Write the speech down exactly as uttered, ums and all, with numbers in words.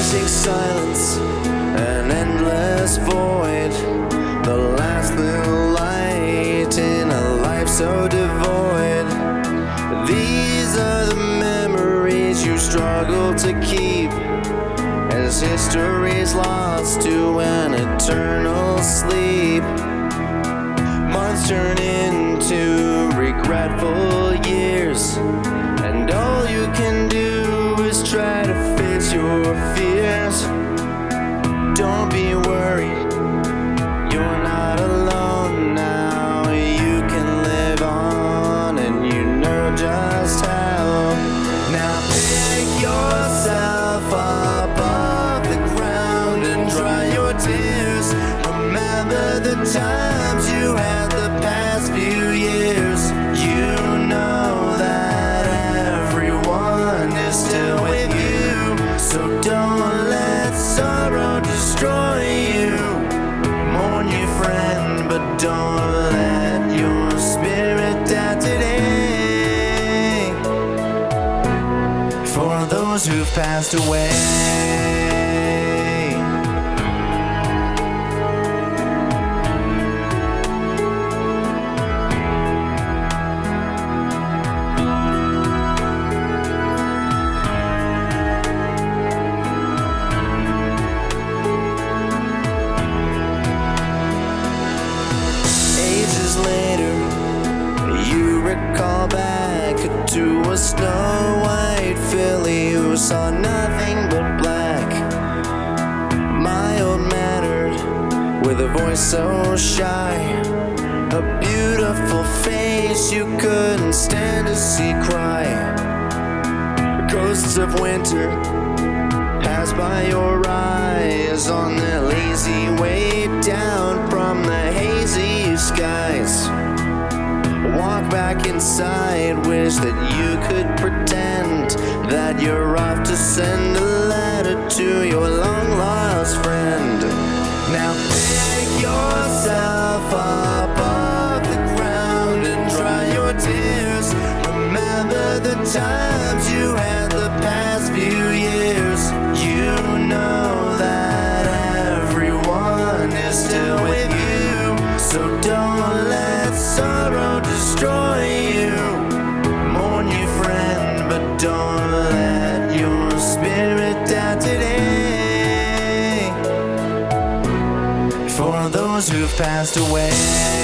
crushing silence, an endless void, the last little light in a life so devoid. These are the memories you struggle to keep, as history's lost to an eternal sleep. Months turn into regretful years, and all you can do is try to face your fears. Don't be worried, you're not alone now. You can live on, and you know just how. Now pick yourself up off the ground and dry your tears. Remember the times you had the past few years. You know that everyone is still with you, so don't let sorrow destroy you. Mourn your friend, but don't let your spirit die today. For those who've passed away. Later, you recall back to a snow-white filly who saw nothing but black. Mild-mannered, with a voice so shy, a beautiful face you couldn't stand to see cry. Ghosts of winter pass by your eyes on their lazy way down from the hazy skies. Walk back inside, wish that you could pretend that you're off to send a letter to your long-lost friend. Now pick yourself up off the ground and dry your tears. Remember the times you had the past few years. You know that everyone is still with you, so don't let sorrow destroy you. Mourn your friend, but don't let your spirit die today. For those who've passed away.